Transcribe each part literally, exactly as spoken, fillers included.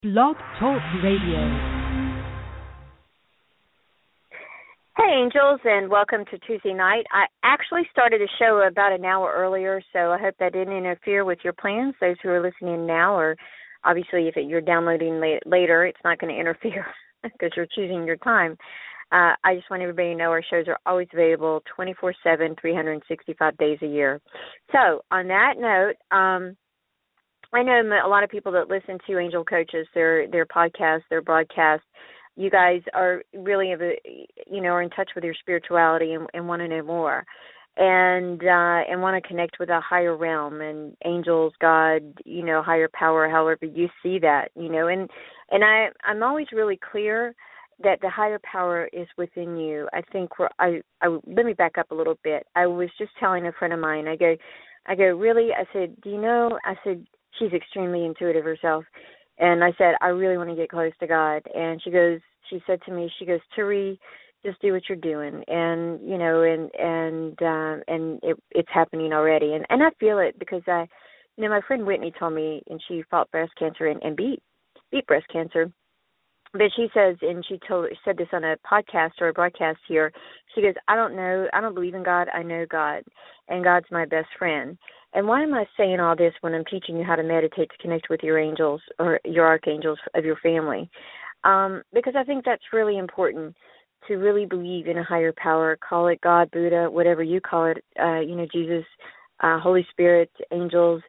Blog Talk Radio. Hey, Angels, and welcome to Tuesday night. I actually started the show about an hour earlier, so I hope that didn't interfere with your plans. Those who are listening now, or obviously if you're downloading late, later, it's not going to interfere because you're choosing your time. Uh, I just want everybody to know our shows are always available twenty-four seven, three hundred sixty-five days a year. So on that note, um, I know a lot of people that listen to Angel Coaches, their their podcasts, their broadcasts. You guys are really, you know, are in touch with your spirituality and, and want to know more, and uh, and want to connect with a higher realm and angels, God, you know, higher power, however you see that, you know. And and I I'm always really clear that the higher power is within you. I think we're. I I let me back up a little bit. I was just telling a friend of mine. I go, I go, really? I said, do you know? I said. She's extremely intuitive herself. And I said, I really want to get close to God. And she goes, she said to me, she goes, Tari, just do what you're doing. And, you know, and, and, um, and it, it's happening already. And, and I feel it because I, you know, my friend Whitney told me, and she fought breast cancer and, and beat, beat breast cancer. But she says, and she told said this on a podcast or a broadcast here, she goes, I don't know, I don't believe in God, I know God, and God's my best friend. And why am I saying all this when I'm teaching you how to meditate to connect with your angels or your archangels of your family? Um, because I think that's really important to really believe in a higher power, call it God, Buddha, whatever you call it, uh, you know, Jesus, uh, Holy Spirit, angels,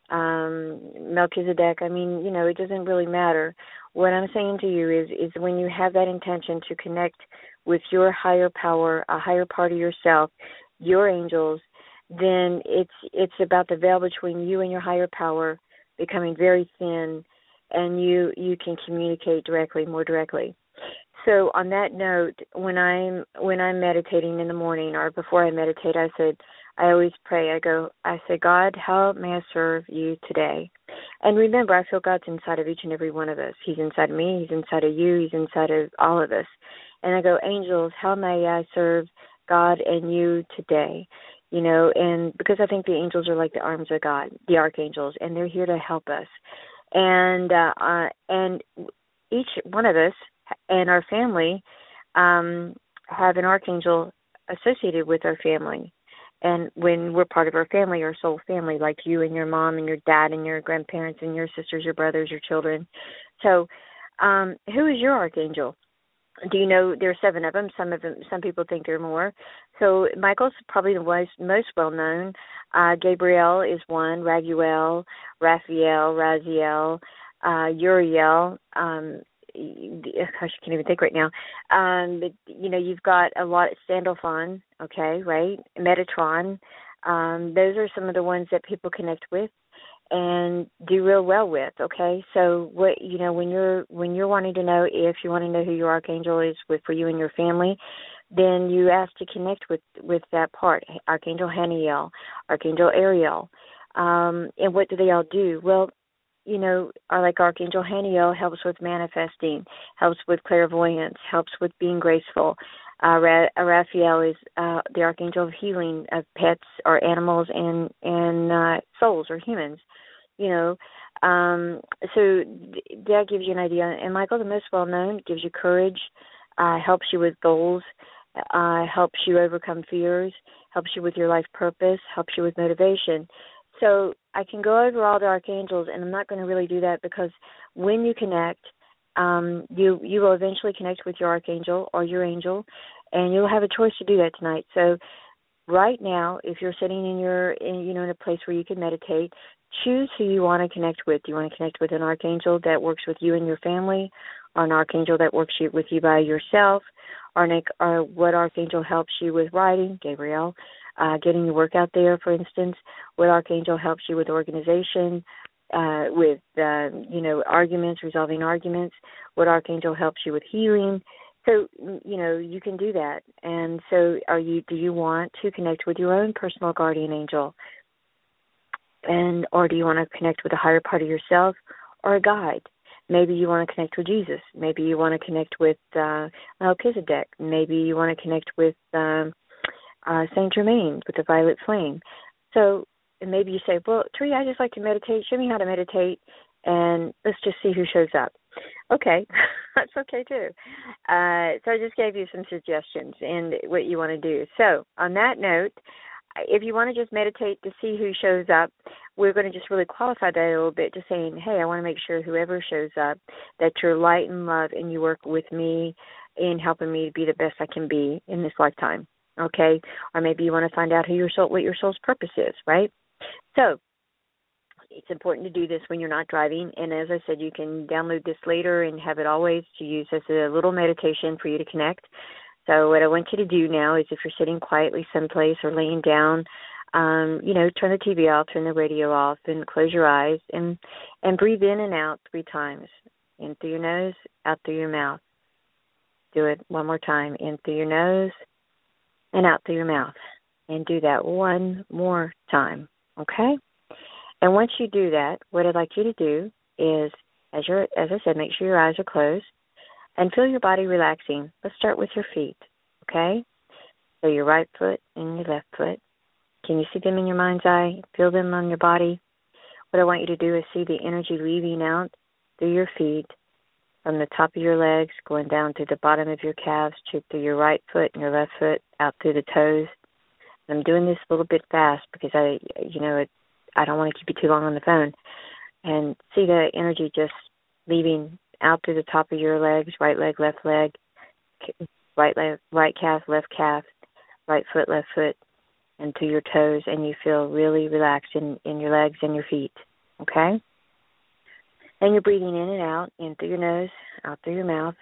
um, Melchizedek. I mean, you know, it doesn't really matter. What I'm saying to you is, is when you have that intention to connect with your higher power, a higher part of yourself, your angels, then it's it's about the veil between you and your higher power becoming very thin, and you you can communicate directly, more directly. So on that note, when I'm when I'm meditating in the morning or before I meditate, I said I always pray. I go, I say, God, how may I serve you today? And remember, I feel God's inside of each and every one of us. He's inside of me. He's inside of you. He's inside of all of us. And I go, angels, how may I serve God and you today? You know, and because I think the angels are like the arms of God, the archangels, and they're here to help us. And uh, uh, and each one of us and our family um, have an archangel associated with our family. And when we're part of our family, our soul family, like you and your mom and your dad and your grandparents and your sisters, your brothers, your children. So um, who is your archangel? Do you know there are seven of them? Some of them, some people think there are more. So Michael's probably the most, most well-known. Uh, Gabriel is one, Raguel, Raphael, Raziel, uh, Uriel. Um, gosh, I can't even think right now. Um, but, you know, you've got a lot, Sandalphon, okay, right? Metatron. Um, those are some of the ones that people connect with and do real well with, okay? So what you know, when you're when you're wanting to know if you want to know who your archangel is with for you and your family, then you ask to connect with, with that part. Archangel Haniel, Archangel Ariel. Um, and what do they all do? Well, you know, like Archangel Haniel helps with manifesting, helps with clairvoyance, helps with being graceful. Uh, Ra- Raphael is uh, the Archangel of healing of pets or animals and, and uh, souls or humans, you know. Um, so th- that gives you an idea. And Michael, the most well-known, gives you courage, uh, helps you with goals, uh, helps you overcome fears, helps you with your life purpose, helps you with motivation. So I can go over all the archangels, and I'm not going to really do that because when you connect, um, you you will eventually connect with your archangel or your angel, and you'll have a choice to do that tonight. So right now, if you're sitting in your in, you know in a place where you can meditate, choose who you want to connect with. Do you want to connect with an archangel that works with you and your family, or an archangel that works with you by yourself, or, an, or what archangel helps you with writing, Gabriel? Uh, getting your work out there, for instance, what archangel helps you with organization, uh, with, uh, you know, arguments, resolving arguments, what archangel helps you with healing. So, you know, you can do that. And so are you? Do you want to connect with your own personal guardian angel? And or do you want to connect with a higher part of yourself or a guide? Maybe you want to connect with Jesus. Maybe you want to connect with uh, Melchizedek. Maybe you want to connect with um, Uh, Saint Germain with the violet flame. So and maybe you say, well, Tari, I just like to meditate. Show me how to meditate, and let's just see who shows up. Okay, that's okay too. Uh, so I just gave you some suggestions and what you want to do. So on that note, if you want to just meditate to see who shows up, we're going to just really qualify that a little bit, just saying, hey, I want to make sure whoever shows up, that you're light and love and you work with me in helping me to be the best I can be in this lifetime, okay? Or maybe you want to find out who your soul, what your soul's purpose is, right? So it's important to do this when you're not driving. And as I said, you can download this later and have it always to use as a little meditation for you to connect. So what I want you to do now is if you're sitting quietly someplace or laying down, um, you know, turn the T V off, turn the radio off, and close your eyes and, and breathe in and out three times. In through your nose, out through your mouth. Do it one more time. In through your nose and out through your mouth. And do that one more time, okay? And once you do that, what I'd like you to do is, as you're, as I said, make sure your eyes are closed and feel your body relaxing. Let's start with your feet, okay? So your right foot and your left foot. Can you see them in your mind's eye? Feel them on your body. What I want you to do is see the energy leaving out through your feet, from the top of your legs, going down through the bottom of your calves, to through your right foot and your left foot, out through the toes. And I'm doing this a little bit fast because I, you know, it, I don't want to keep you too long on the phone. And see the energy just leaving out through the top of your legs, right leg, left leg, right leg, right calf, left calf, right foot, left foot, and to your toes, and you feel really relaxed in, in your legs and your feet, okay? And you're breathing in and out, in through your nose, out through your mouth.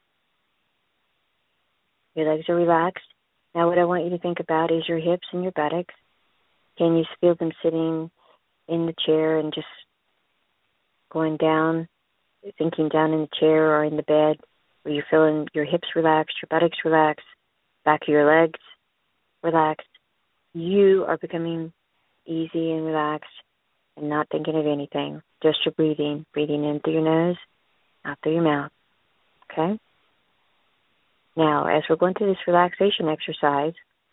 Your legs are relaxed. Now what I want you to think about is your hips and your buttocks. Can you feel them sitting in the chair and just going down, thinking down in the chair or in the bed, where you're feeling your hips relaxed, your buttocks relaxed, back of your legs relaxed. You are becoming easy and relaxed and not thinking of anything. Just your breathing, breathing in through your nose, out through your mouth, okay? Now, as we're going through this relaxation exercise,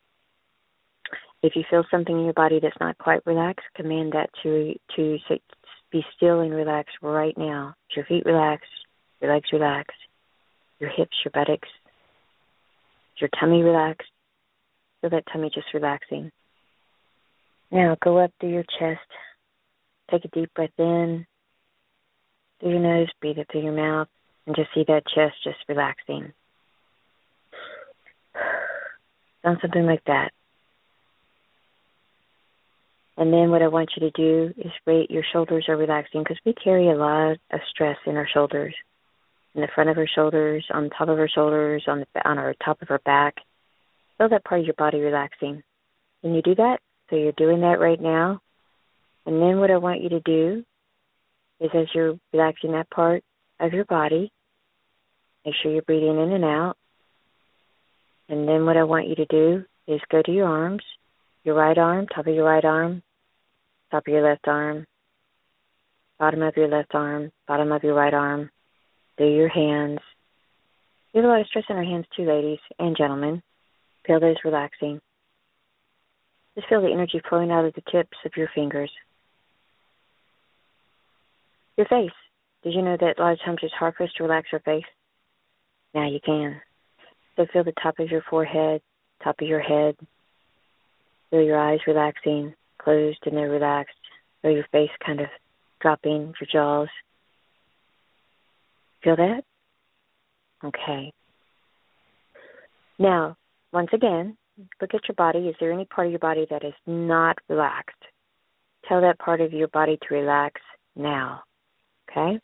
if you feel something in your body that's not quite relaxed, command that to to be still and relax right now. Is your feet relaxed, your legs relaxed, your hips, your buttocks, is your tummy relaxed? Feel that tummy just relaxing. Now go up through your chest. Take a deep breath in through your nose, breathe it through your mouth, and just see that chest just relaxing. Sound something like that. And then what I want you to do is rate your shoulders are relaxing, because we carry a lot of stress in our shoulders, in the front of our shoulders, on top of our shoulders, on the on our top of our back. Feel that part of your body relaxing. Can you do that? So you're doing that right now. And then what I want you to do is, as you're relaxing that part of your body, make sure you're breathing in and out. And then what I want you to do is go to your arms, your right arm, top of your right arm, top of your left arm, bottom of your left arm, bottom of your right arm, through your hands. We have a lot of stress in our hands too, ladies and gentlemen. Feel those relaxing. Just feel the energy flowing out of the tips of your fingers. Your face. Did you know that a lot of times it's hard for us to relax our face? Now you can. So feel the top of your forehead, top of your head. Feel your eyes relaxing, closed and they're relaxed. Feel your face kind of dropping, your jaws. Feel that? Okay. Now, once again, look at your body. Is there any part of your body that is not relaxed? Tell that part of your body to relax now. Okay?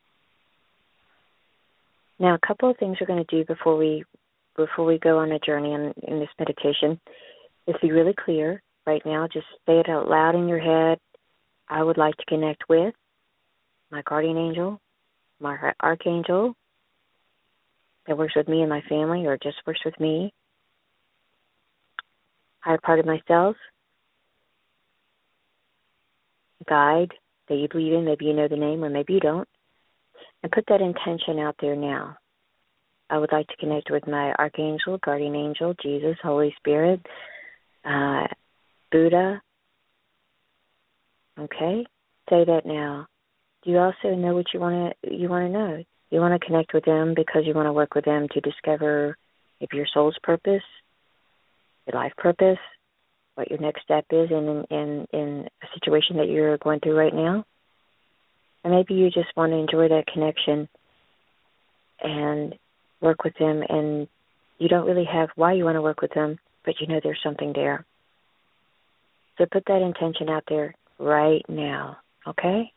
Now, a couple of things we're going to do before we before we go on a journey in, in this meditation is be really clear right now. Just say it out loud in your head. I would like to connect with my guardian angel, my archangel that works with me and my family, or just works with me, higher part of myself, guide that you believe in. Maybe you know the name or maybe you don't. And put that intention out there now. I would like to connect with my archangel, guardian angel, Jesus, Holy Spirit, uh, Buddha. Okay? Say that now. Do you also know what you want to you want to know? You want to connect with them because you want to work with them to discover if your soul's purpose, your life purpose, what your next step is in, in, in a situation that you're going through right now. And maybe you just want to enjoy that connection and work with them, and you don't really have why you want to work with them, but you know there's something there. So put that intention out there right now, okay?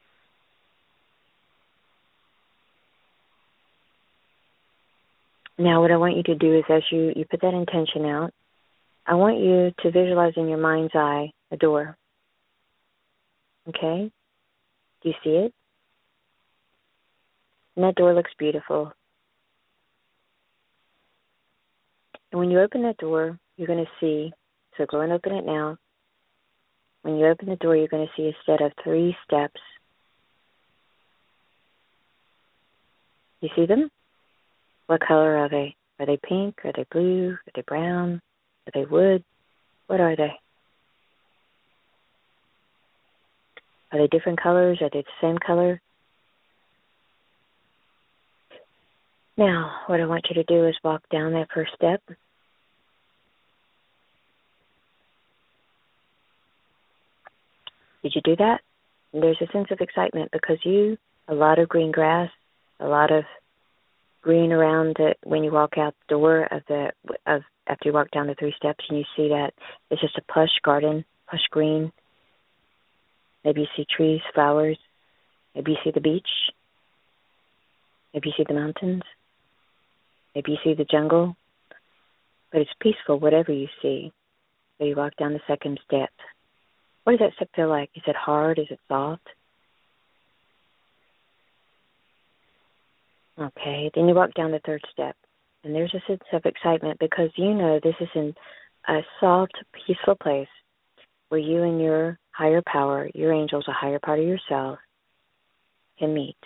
Now what I want you to do is as you, you put that intention out, I want you to visualize in your mind's eye a door, okay? Do you see it? And that door looks beautiful. And when you open that door, you're going to see, so go and open it now. When you open the door, you're going to see a set of three steps. You see them? What color are they? Are they pink? Are they blue? Are they brown? Are they wood? What are they? Are they different colors? Are they the same color? Now, what I want you to do is walk down that first step. Did you do that? And there's a sense of excitement because you, a lot of green grass, a lot of green around it when you walk out the door of the of after you walk down the three steps, and you see that it's just a plush garden, plush green. Maybe you see trees, flowers. Maybe you see the beach. Maybe you see the mountains. Maybe you see the jungle. But it's peaceful, whatever you see. So you walk down the second step. What does that step feel like? Is it hard? Is it soft? Okay, then you walk down the third step. And there's a sense of excitement because you know this is in a soft, peaceful place where you and your higher power, your angels, a higher part of yourself, can meet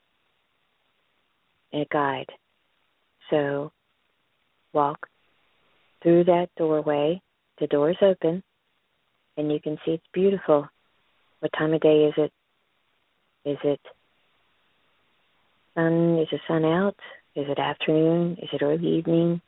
and guide. So walk through that doorway. The door is open, and you can see it's beautiful. What time of day is it? Is it sun? Is the sun out? Is it afternoon? Is it early evening?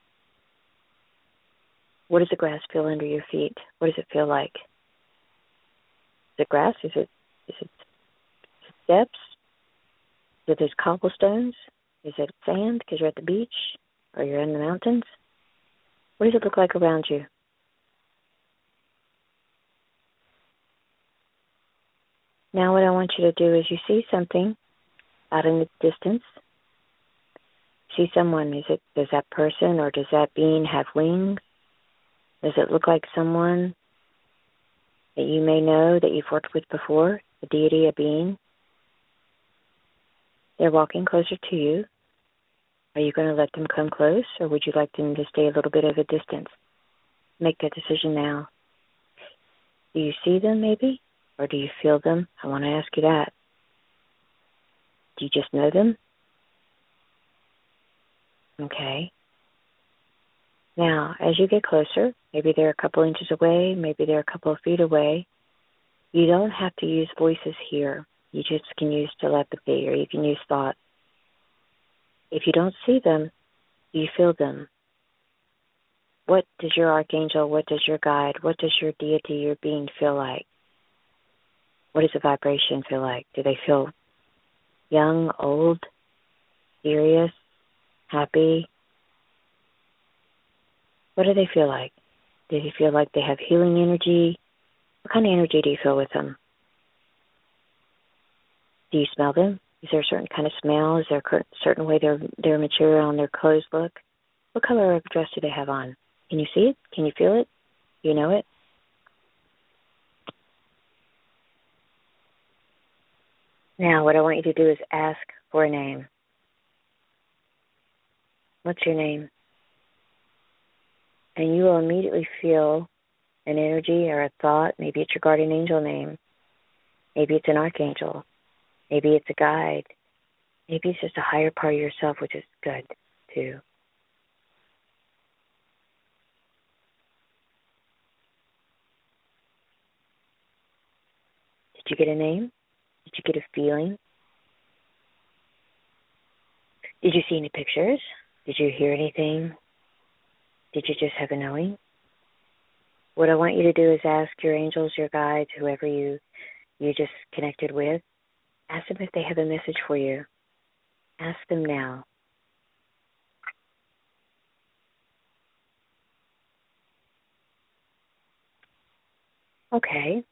What does the grass feel under your feet? What does it feel like? Is it grass? Is it is it steps? Is it those cobblestones? Is it sand because you're at the beach or you're in the mountains? What does it look like around you? Now what I want you to do is you see something out in the distance. See someone. Is it does that person or does that being have wings? Does it look like someone that you may know that you've worked with before, a deity, a being? They're walking closer to you. Are you going to let them come close, or would you like them to stay a little bit of a distance? Make that decision now. Do you see them maybe, or do you feel them? I want to ask you that. Do you just know them? Okay. Now, as you get closer, maybe they're a couple inches away, maybe they're a couple of feet away, you don't have to use voices here. You just can use telepathy, or you can use thought. If you don't see them, do you feel them? What does your archangel, what does your guide, what does your deity, your being feel like? What does the vibration feel like? Do they feel young, old, serious, happy? What do they feel like? Do they feel like they have healing energy? What kind of energy do you feel with them? Do you smell them? Is there a certain kind of smell? Is there a certain way their their material and their clothes look? What color of dress do they have on? Can you see it? Can you feel it? Do you know it? Now, what I want you to do is ask for a name. What's your name? And you will immediately feel an energy or a thought. Maybe it's your guardian angel name. Maybe it's an archangel. Maybe it's a guide. Maybe it's just a higher part of yourself, which is good, too. Did you get a name? Did you get a feeling? Did you see any pictures? Did you hear anything? Did you just have a knowing? What I want you to do is ask your angels, your guides, whoever you you just connected with, ask them if they have a message for you. Ask them now. Okay.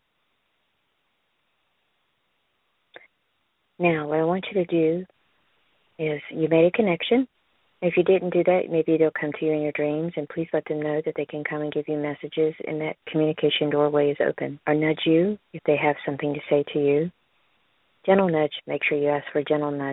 Now, what I want you to do is you made a connection. If you didn't do that, maybe they'll come to you in your dreams, and please let them know that they can come and give you messages, and that communication doorway is open. Or nudge you if they have something to say to you. Gentle nudge. Make sure you ask for a gentle nudge.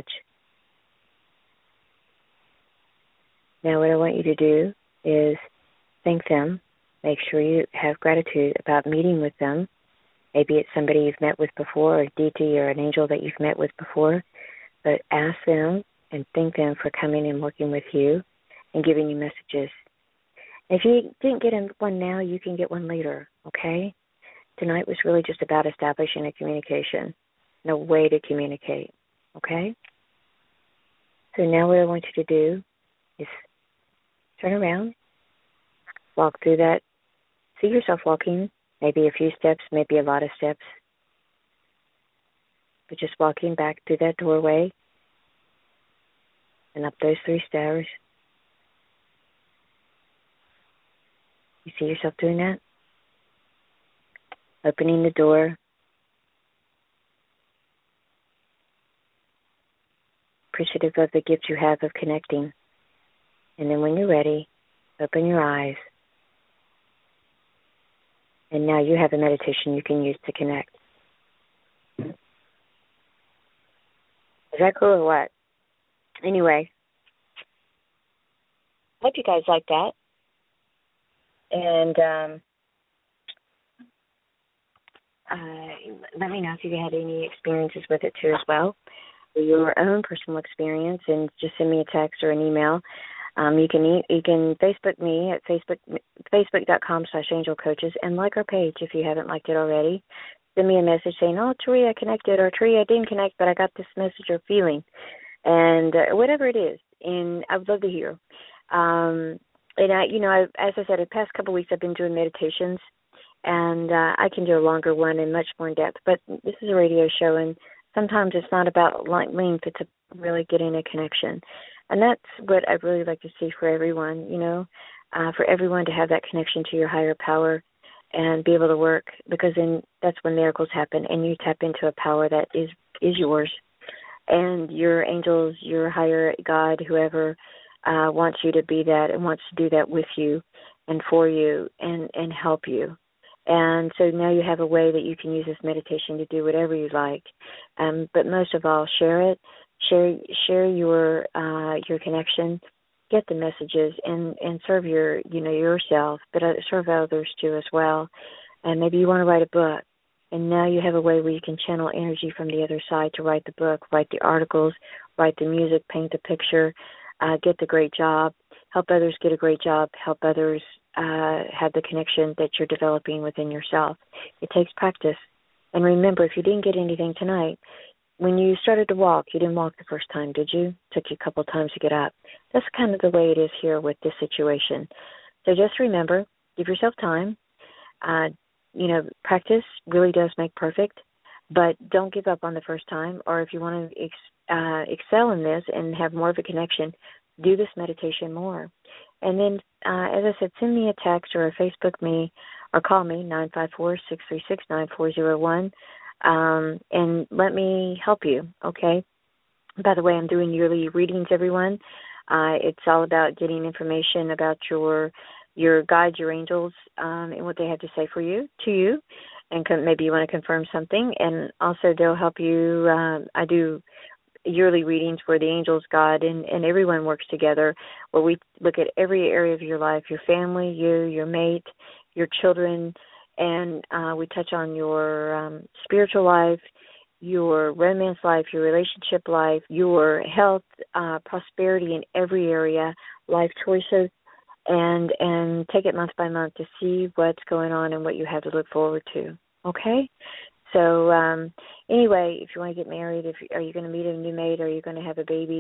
Now what I want you to do is thank them. Make sure you have gratitude about meeting with them. Maybe it's somebody you've met with before, or a deity or an angel that you've met with before. But ask them and thank them for coming and working with you and giving you messages. If you didn't get one now, you can get one later, okay? Tonight was really just about establishing a communication and a way to communicate, okay? So now what I want you to do is turn around, walk through that. See yourself walking, maybe a few steps, maybe a lot of steps. But just walking back through that doorway and up those three stairs. You see yourself doing that? Opening the door. Appreciative of the gift you have of connecting. And then when you're ready, open your eyes. And now you have a meditation you can use to connect. Is that cool or what? Anyway, hope you guys like that. And um, uh, let me know if you had any experiences with it too as well. Your own personal experience, and just send me a text or an email. Um, you can e- you can Facebook me at Facebook Facebook.com slash Angel Coaches, and like our page if you haven't liked it already. Send me a message saying, oh, Tree, I connected, or Tree, I didn't connect, but I got this message or feeling. And uh, whatever it is, and I would love to hear. Um, and, I, you know, I, as I said, the past couple of weeks I've been doing meditations, and uh, I can do a longer one and much more in depth. But this is a radio show, and sometimes it's not about length, it's really getting a connection. And that's what I'd really like to see for everyone, you know, uh, for everyone to have that connection to your higher power and be able to work, because then that's when miracles happen and you tap into a power that is, is yours. And your angels, your higher God, whoever uh, wants you to be that and wants to do that with you and for you and, and help you. And so now you have a way that you can use this meditation to do whatever you like. Um, but most of all, share it. Share share your uh, your connection. Get the messages and, and serve your you know yourself, but serve others too as well. And maybe you want to write a book. And now you have a way where you can channel energy from the other side to write the book, write the articles, write the music, paint the picture, uh, get the great job, help others get a great job, help others uh, have the connection that you're developing within yourself. It takes practice. And remember, if you didn't get anything tonight, when you started to walk, you didn't walk the first time, did you? It took you a couple of times to get up. That's kind of the way it is here with this situation. So just remember, give yourself time. Uh, you know, practice really does make perfect, but don't give up on the first time. Or if you want to ex- uh, excel in this and have more of a connection, do this meditation more. And then, uh, as I said, send me a text or a Facebook me or call me, nine five four, six three six, nine four zero one, um, and let me help you, okay? By the way, I'm doing yearly readings, everyone. Uh, it's all about getting information about your your guides, your angels, um, and what they have to say for you, to you, and con- maybe you want to confirm something. And also they'll help you. Uh, I do yearly readings where the angels, God, and, and everyone works together, where we look at every area of your life, your family, you, your mate, your children, and uh, we touch on your um, spiritual life, your romance life, your relationship life, your health, uh, prosperity in every area, life choices, and and take it month by month to see what's going on and what you have to look forward to, okay? So um, anyway, if you want to get married, if are you going to meet a new mate, are you going to have a baby,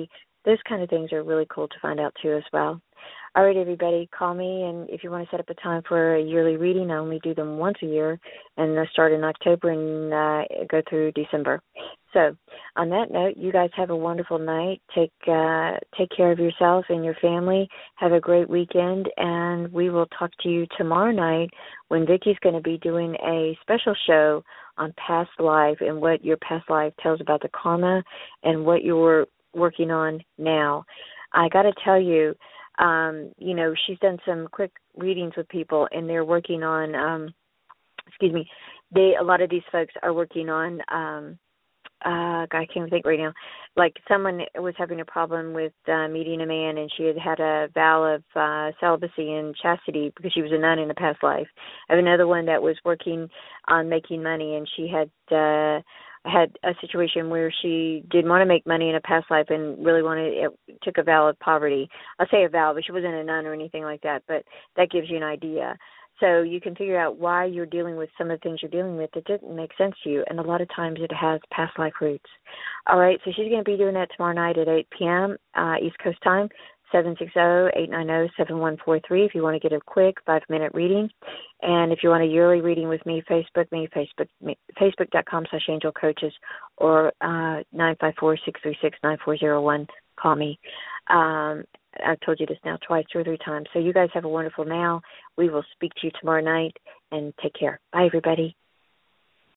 those kind of things are really cool to find out too as well. All right, everybody, call me, and if you want to set up a time for a yearly reading, I only do them once a year, and I start in October and uh, go through December. So on that note, you guys have a wonderful night. Take uh, take care of yourself and your family. Have a great weekend, and we will talk to you tomorrow night when Vicki's going to be doing a special show on past life and what your past life tells about the karma and what you're working on now. I got to tell you, Um, you know, she's done some quick readings with people, and they're working on, um, excuse me, they, a lot of these folks are working on, um, uh, I can't think right now, like someone was having a problem with uh, meeting a man, and she had had a vow of uh, celibacy and chastity because she was a nun in a past life. I have another one that was working on making money, and she had uh, had a situation where she did want to make money in a past life and really wanted, it took a vow of poverty. I'll say a vow, but she wasn't a nun or anything like that, but that gives you an idea. So you can figure out why you're dealing with some of the things you're dealing with that didn't make sense to you, and a lot of times it has past life roots. All right, so she's going to be doing that tomorrow night at eight p.m. Uh, East Coast time, seven six zero, eight nine zero, seven one four three if you want to get a quick five-minute reading. And if you want a yearly reading with me, Facebook me, Facebook me, facebook.com slash angel coaches, or uh, nine five four, six three six, nine four zero one. Call me. Um, I've told you this now twice, two or three times. So you guys have a wonderful now. We will speak to you tomorrow night, and take care. Bye, everybody.